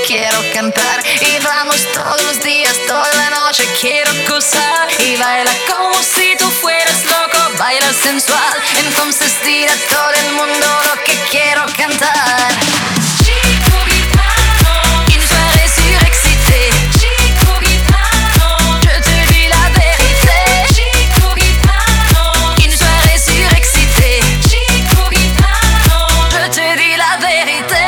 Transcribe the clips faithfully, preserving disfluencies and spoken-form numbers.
quiero cantar. Y vamos todos los días, toda la noche quiero gozar. Y baila como si tú fueras loco, baila sensual. Entonces dile a todo el mundo lo que quiero cantar. Chico gitano, une soirée surexcitée. Chico gitano, je te dis la vérité. Chico gitano, une soirée surexcitée. Chico gitano, je te dis la vérité.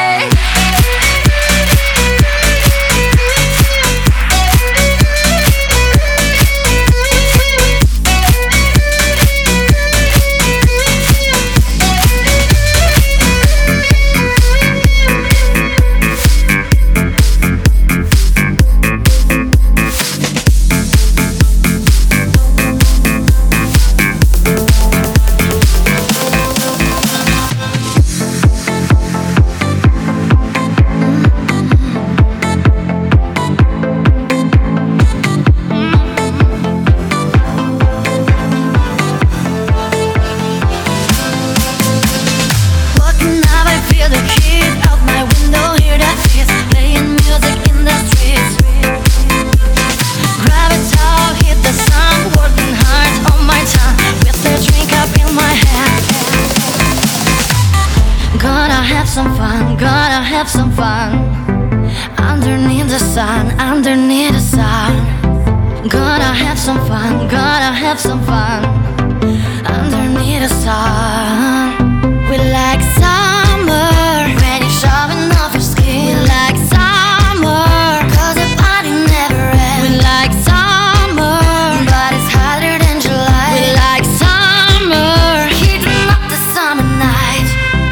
Some fun, gonna have some fun underneath the sun, underneath the sun. Gonna have some fun, gonna have some fun underneath the sun. We like summer when you're showing off your skin. We like summer, cause the party never ends. We like summer, but it's hotter than July. We like summer, heating up the summer night.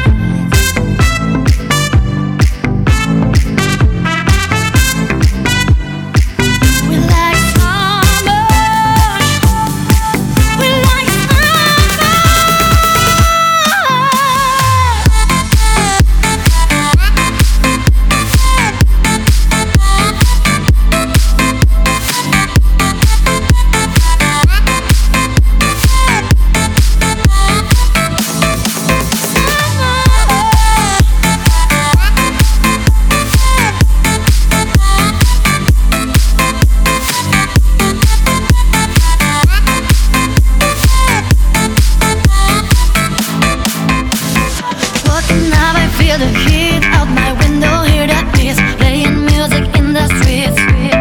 The heat out my window, hear that breeze, playing music in the streets.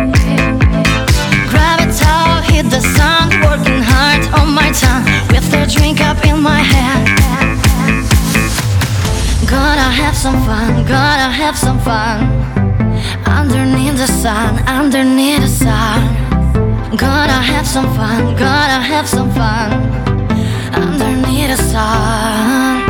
Grab a towel, hit the sun, working hard on my tongue, with a drink up in my hand. Gonna have some fun, gonna have some fun underneath the sun, underneath the sun. Gonna have some fun, gonna have some fun underneath the sun.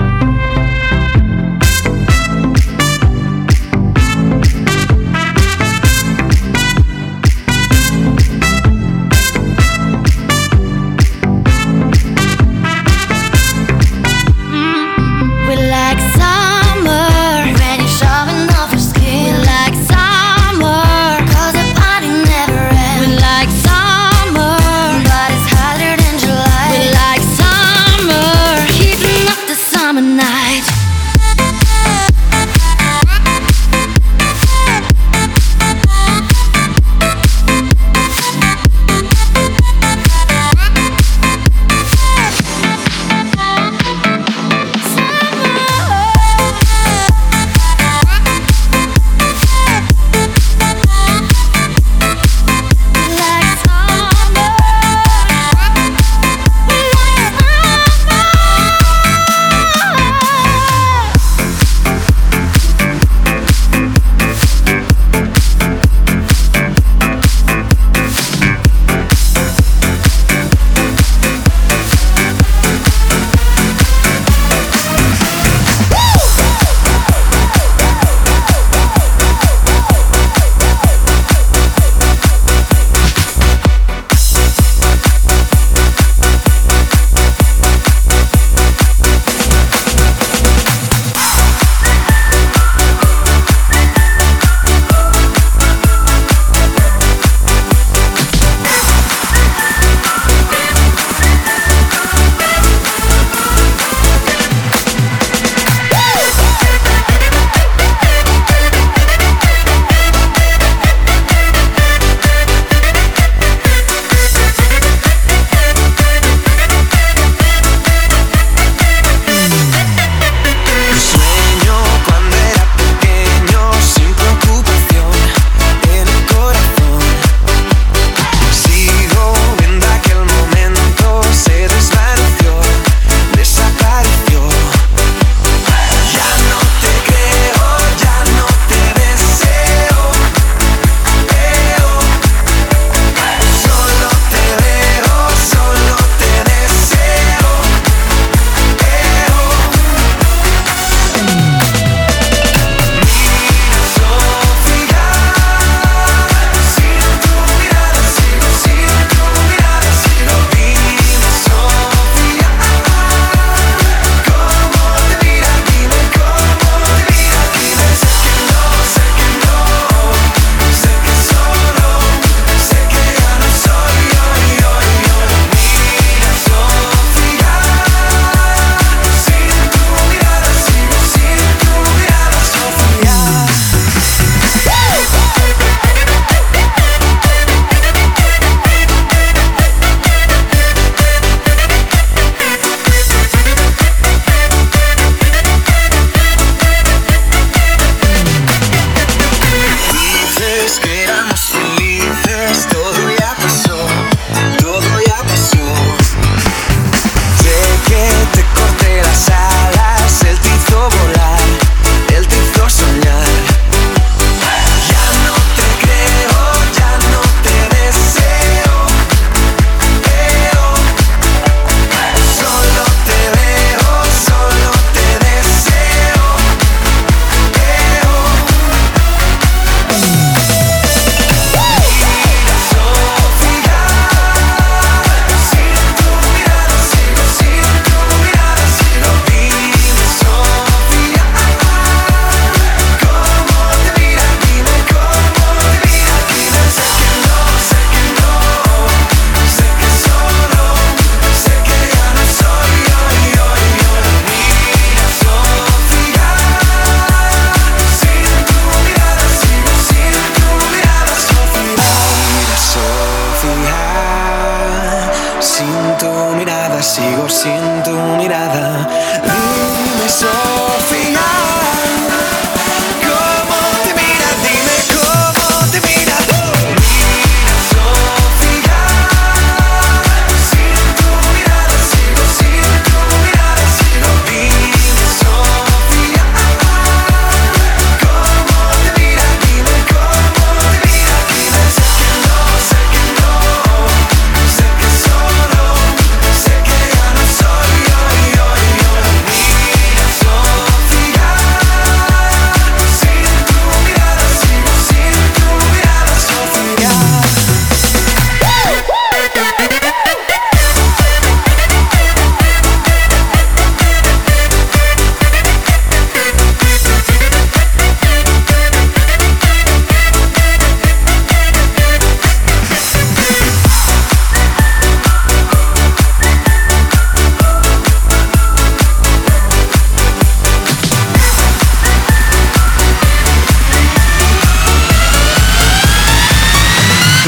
Summer,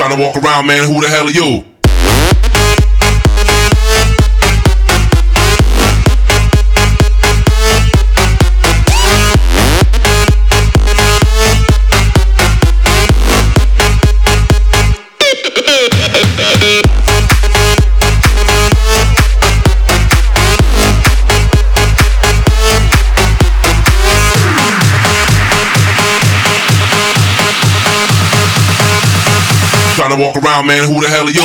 Tryna walk around, man, who the hell are you? Tryna walk around, man, who the hell are you?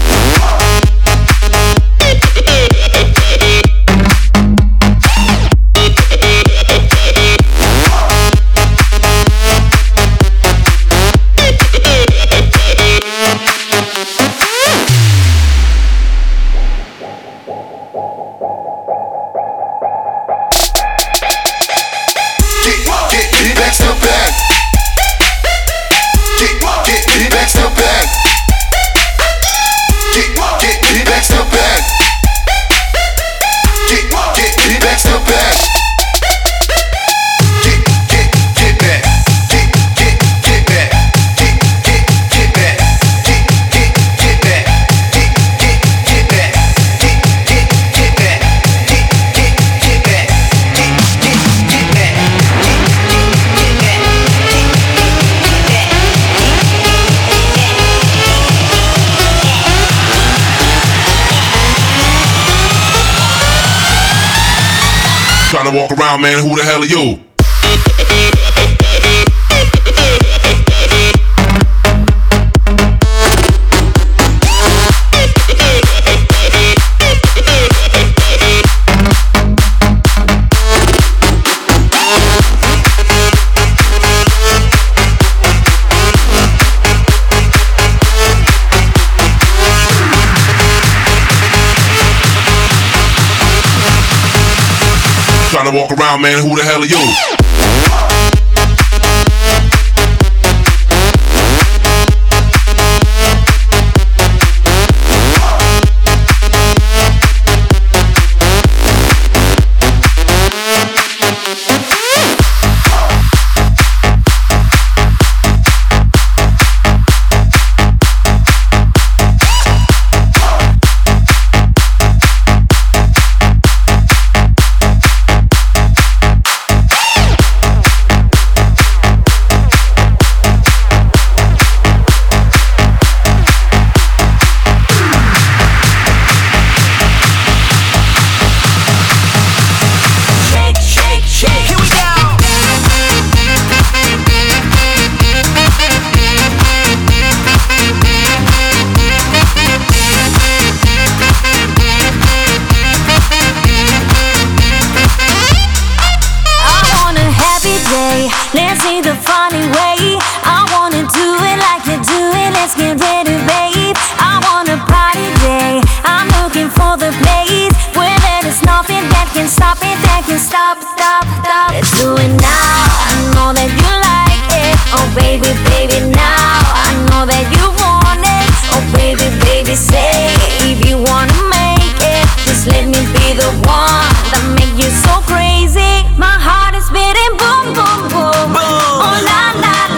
Tryna walk around, man, who the hell are you? Tryna walk around, man, who the hell are you? Let's see the funny way. I wanna do it like you do it. Let's get ready, babe. I want a party day. I'm looking for the place where there is nothing that can stop it, that can stop, stop, stop. Let's do it now. I know that you like it. Oh baby, baby, now I know that you want it. Oh baby, baby, say if you wanna make it. Just let me be the one that make you so crazy. My heart is beating boom, boom, boom. Oh la la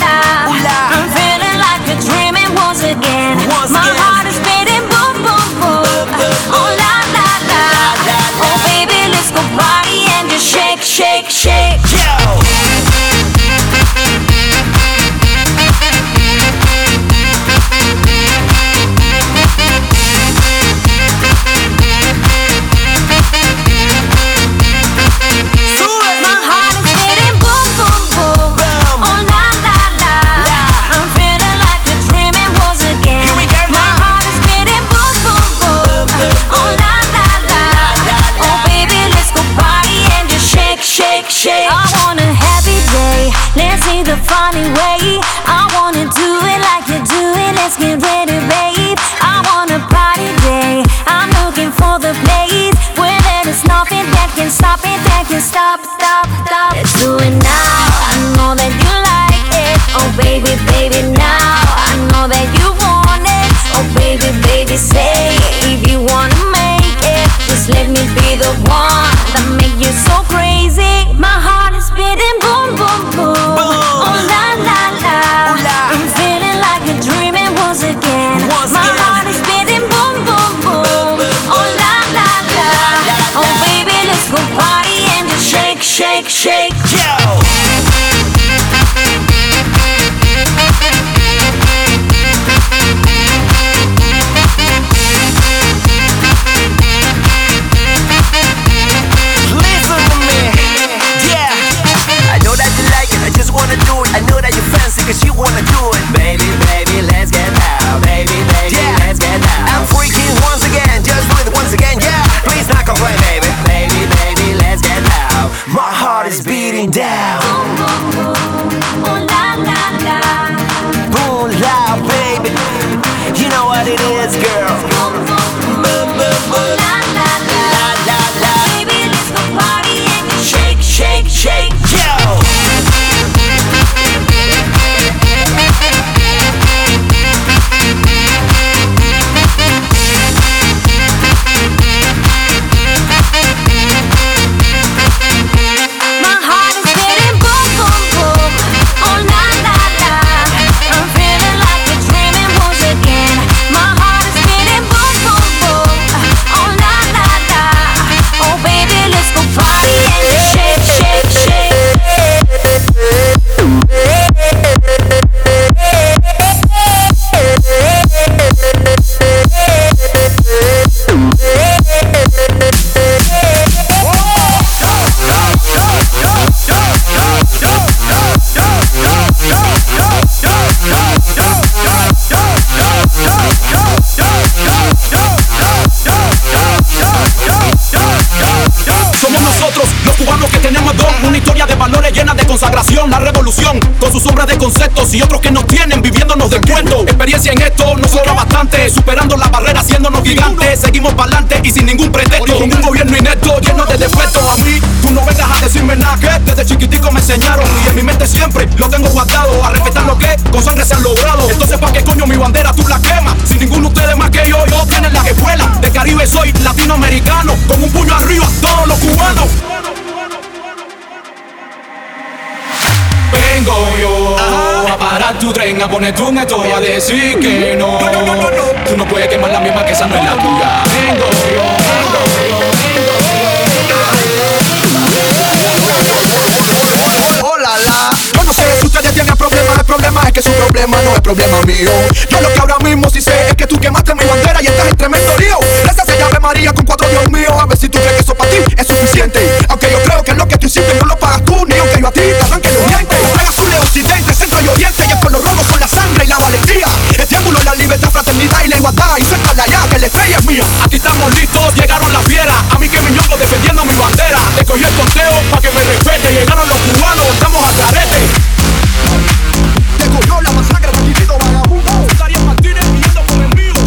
it. I know that you fancy cause you wanna do it. Baby, baby, let's get loud. Baby, baby, yeah. Let's get loud. I'm freaking once again, just do it once again, yeah. Please not complain, baby. Baby, baby, let's get loud. My heart is beating down. Boom, boom, boom. Oh la la la. Boom, loud, baby. You know what it is, girl. Boom, boom, boom. Boom, boom, boom. La la la. La, la, la. Baby, let's go party and Shake, shake, shake, yo. my heart is beating boom, boom, boom. Oh la la la. I'm feeling like we're dreaming once again. My heart is beating boom, boom, boom. Oh la la la. Oh baby, let's go party and shake, shake, shake. Somos nosotros, los cubanos que tenemos don. Una historia de valores llena de consagración. La revolución, con sus sombras de conceptos y otros que nos tienen viviéndonos del cuento. Experiencia en esto nos sobra bastante, superando las barreras, haciéndonos gigantes. Seguimos para adelante y sin ningún pretexto. Con un gobierno inepto, lleno de defectos. A mí, tú no vengas a decirme nada que desde chiquitico me enseñaron. Y en mi mente siempre lo tengo guardado. A respetar lo que con sangre se han logrado. Entonces, ¿pa' qué coño mi bandera tú la quemas? Si ninguno de ustedes más que yo, yo tienen la escuela. De Caribe soy latinoamericano, con un puño arriba, todos los cubanos. Vengo yo a parar tu tren, a poner tu neto y a decir que no. Tú no puedes quemar la misma que esa no es la tuya. Vengo yo, vengo yo, vengo yo. Hola, la. Yo no sé si ustedes tienen problemas, el problema es que su problema no es problema mío. Yo lo que ahora mismo sí sé es que tú quemaste mi bandera y estás en tremendo lío. Esa se llama María con cuatro Dios mío. A ver si tú crees que eso para ti es suficiente. Aunque yo creo que lo que tú hiciste no lo pagas tú, ni aunque yo a ti te arranque los dientes. Traiga azul de occidente, centro y oriente, y el color rojo con la sangre y la valentía. El triángulo, la libertad, fraternidad y la igualdad. Y suéltala ya, que la estrella es mía. Aquí estamos listos, llegaron las fieras. A mí que mi ñongo defendiendo mi bandera. Te cogí el conteo pa' que me respete. Llegaron los cubanos, estamos a carete. Te cogió la masacre, tranquilito vagabundo. Darío Martínez pidiendo por el mío.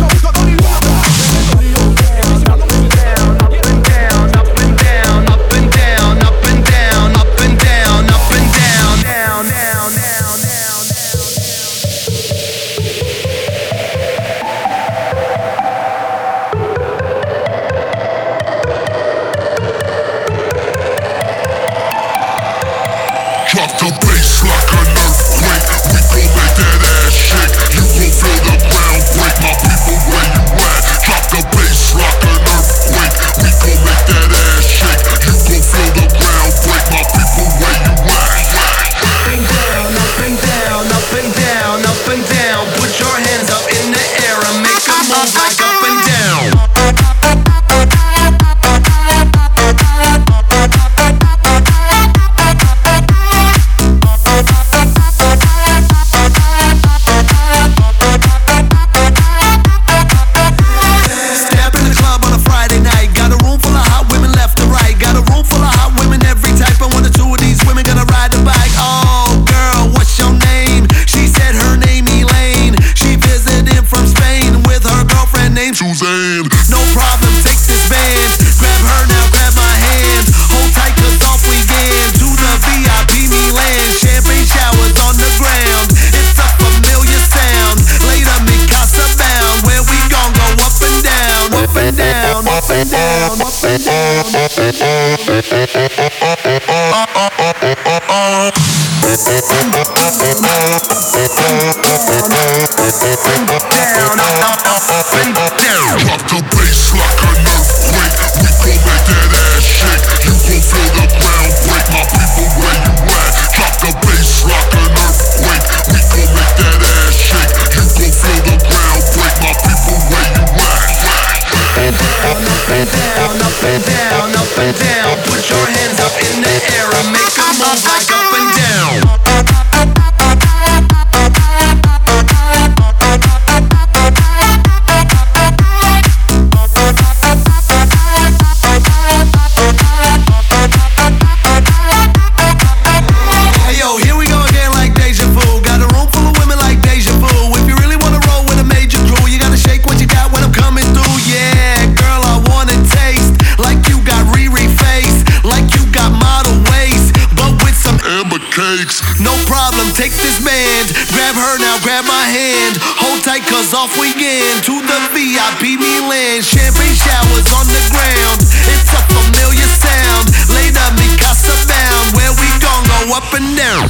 Drop the bass like an earthquake. We gon' make that ass shake. You gon' feel the ground break. My people, where you at? Drop the bass like an earthquake. We gon' make that ass shake. You gon' feel the ground break. My people, where you at? Up and down, up and down, up and down, up and down. Put your hands up in the air and make a move like up and down. Step in the club on a Friday night. Got a room full of hot women left to right. Got a room full of hot women every type. And one or two of these women gonna ride the bike. Oh, girl, what's your name? She said her name Elaine. She visited from Spain with her girlfriend named Suzanne. No problem, take this band. Grab her now, grab my hands. Hold tight, cause off we get to the V I P Milan. Champagne showers on the ground. It's a familiar sound. Later, mi casa bound. Where we gon' go up and down, up and down, up and down, up and down, up and down. Drop the bass like an earthquake. We gon' make that ass shake. You gon' feel the ground break. My people, where you at? Drop the bass like an earthquake. We gon' make that ass shake. You gon' feel the ground break. My people, where you at? Up and down, up and down, up and down. Put your hands up in the air and make a move like up and down. problem, take this band. Grab her now, grab my hand. Hold tight, cause off we get to the V I P Milan. Champagne showers on the ground. It's a familiar sound. Later, mi casa bound. Where we gon' go up and down.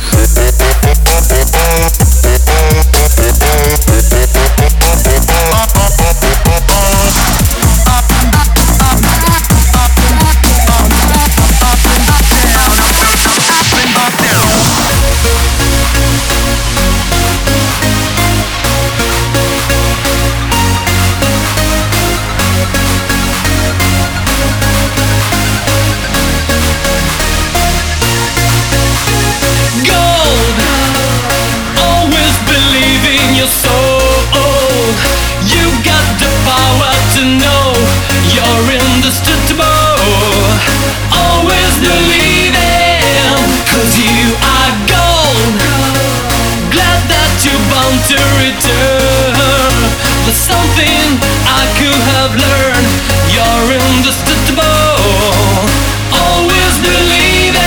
To return, there's something I could have learned. You're indestructible, always believing.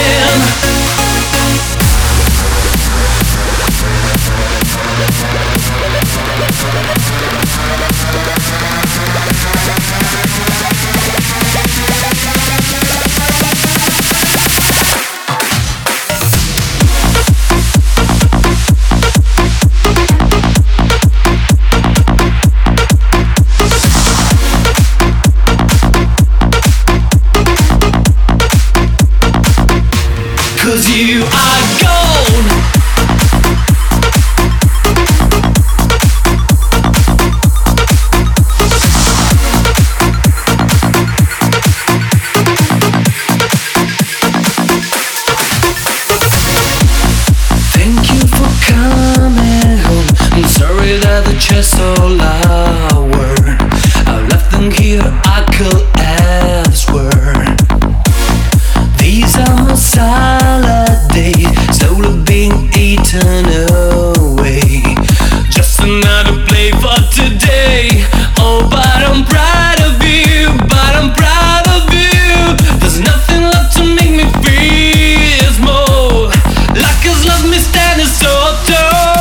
Cause you are gone. Thank you for coming home. I'm sorry that the chairs so loud. I left them here, I could elsewhere. These are my salad days, slowly being eaten away. Just another play for today. Oh, but I'm proud of you, but I'm proud of you. There's nothing left to make me feel small. Luck has left me standing so tall.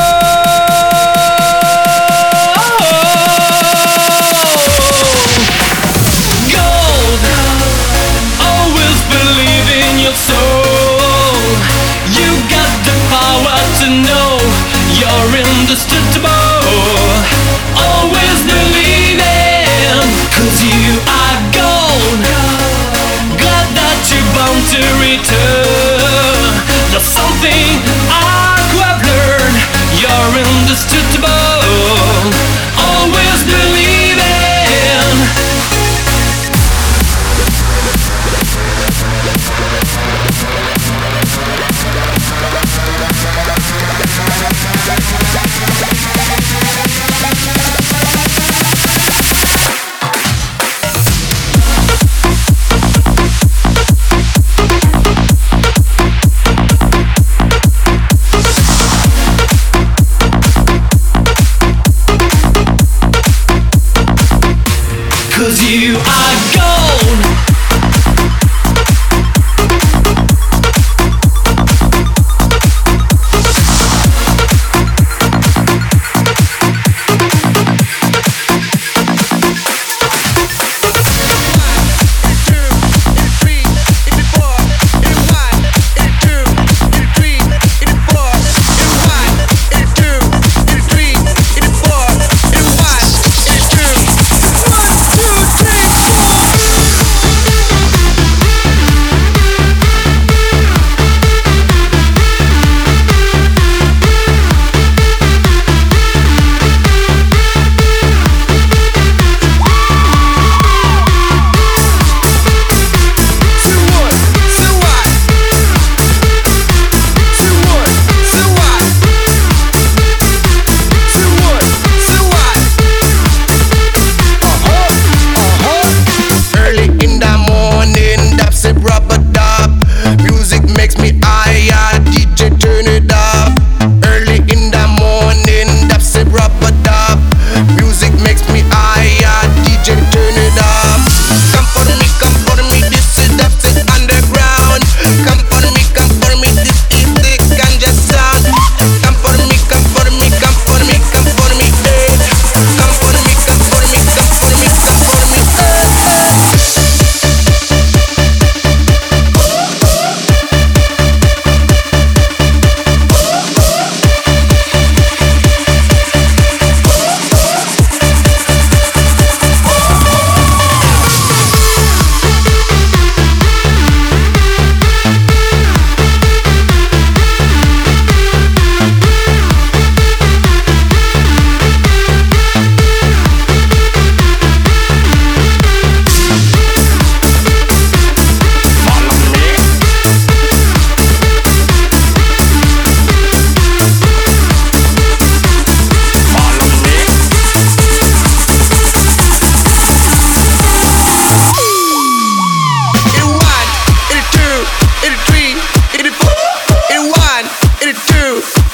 Gold, always believe in your soul. You got the power to know you're indestructible. Always believing, cause you are gone. Glad that you're bound to return. There's something I could have learned. You're indestructible. Always believing.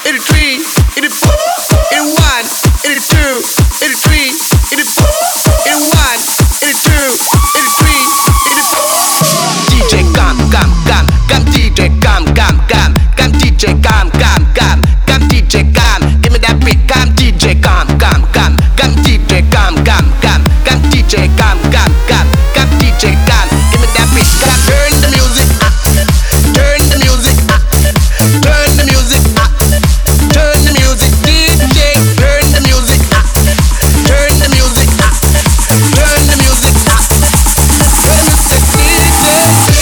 eighty-three, eighty-four, eighty-one, eighty-two, eighty-three, eighty-four, eighty-one, eighty-two, eighty-three, eighty-four. D J Gam Gam Gam Gam D J Gam Gam Gam Gam D J Gam Gam Gam Gam D J Gam. Give me that beat, Gam D J Gam Gam Gam Gam D J Gam Gam Gam Gam D J Gam Gam Gam Gam D J Gam. Give me that beat, Gam. Turn the music up, turn the music up, turn the music up, turn the music. D J, turn the music up, turn the music up, turn the music up, turn the music. D J.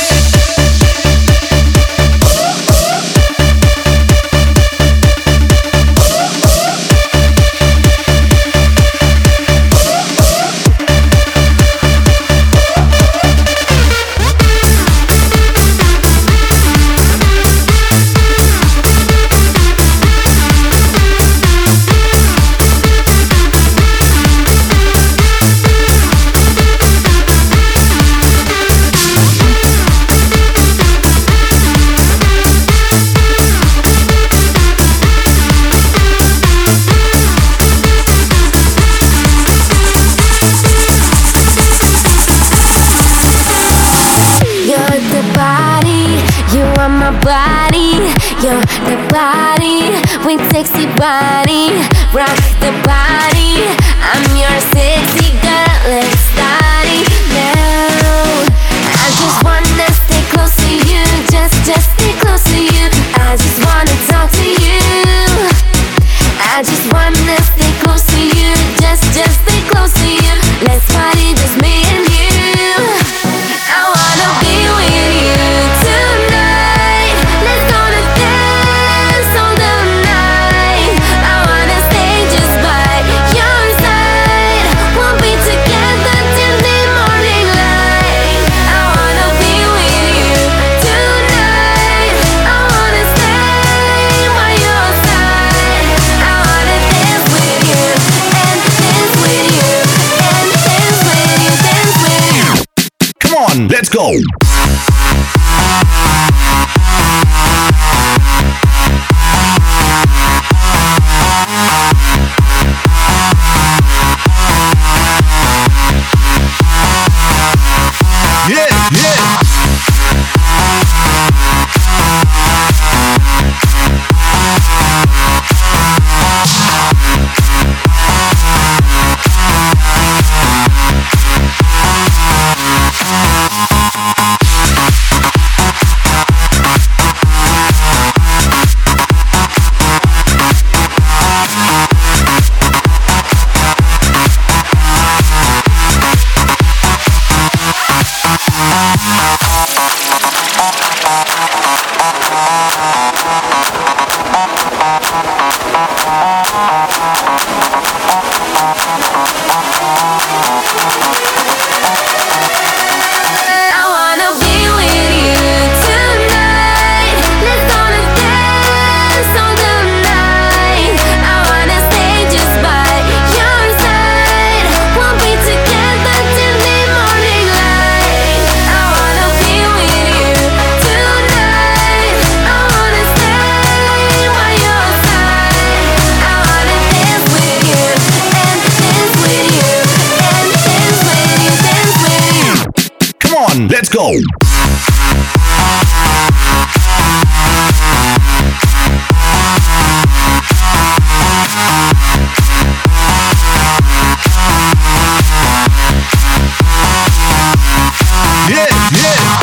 You're the body, you are my body. You're the body, with sexy body. Rock the body, I'm your sexy girl. Let's start it now. I just wanna stay close to you, just, just stay close to you. I just wanna talk to you. I just wanna stay close to you, just, just stay close to you. Let's party, just me and you. I wanna be with you tonight. Let's gonna dance all the night. I wanna stay just by your side. We'll be together till the morning light. I wanna be with you tonight. I wanna stay by your side. I wanna dance with you and dance with you and dance with you, dance with you. Come on, let's go. Yeah, yeah. I wanna be with you tonight. Let's gonna dance all the night. I wanna stay just by your side. We'll be together till the morning light. I wanna be with you tonight. I wanna stay by your side. I wanna dance with you and dance with you and dance with you, dance with you. Come on, let's go. Yeah, yeah.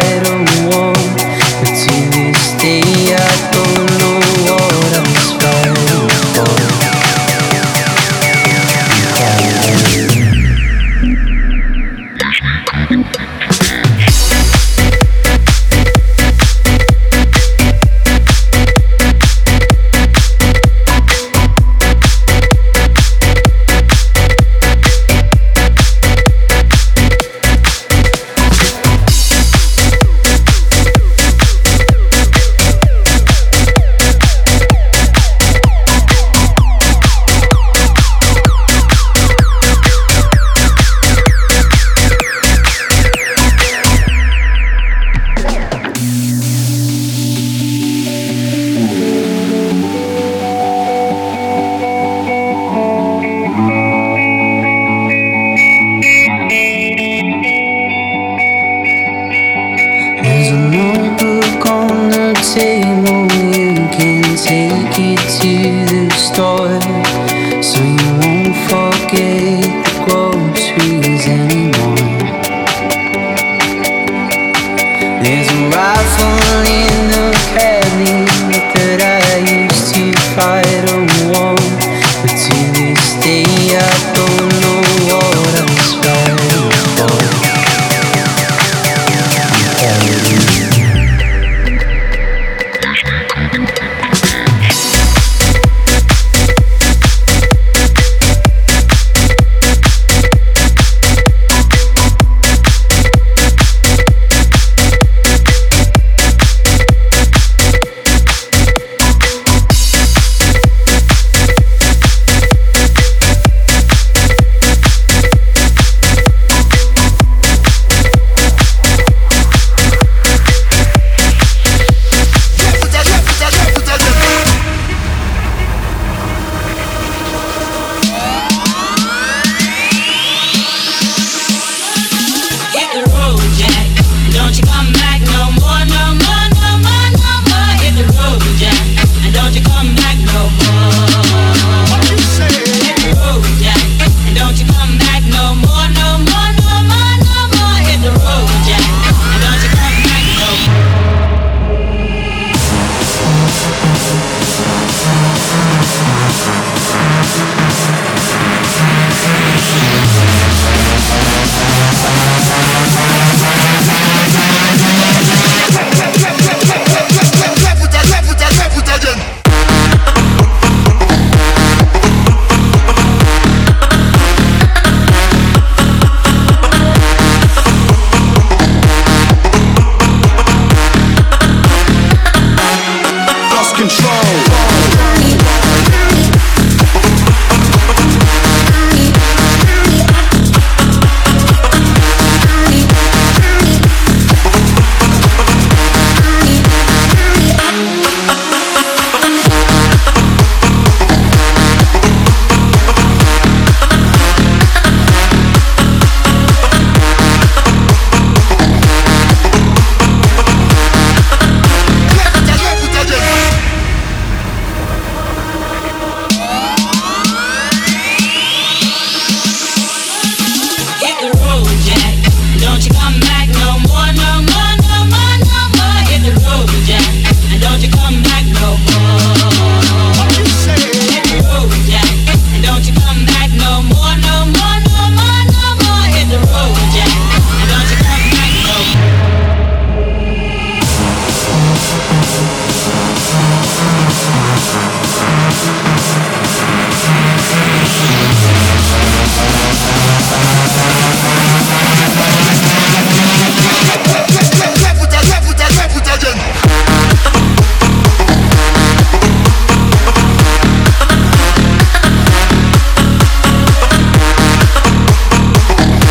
fight a war, but to this day I don't know what I was fighting for.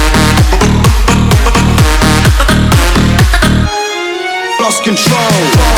Control.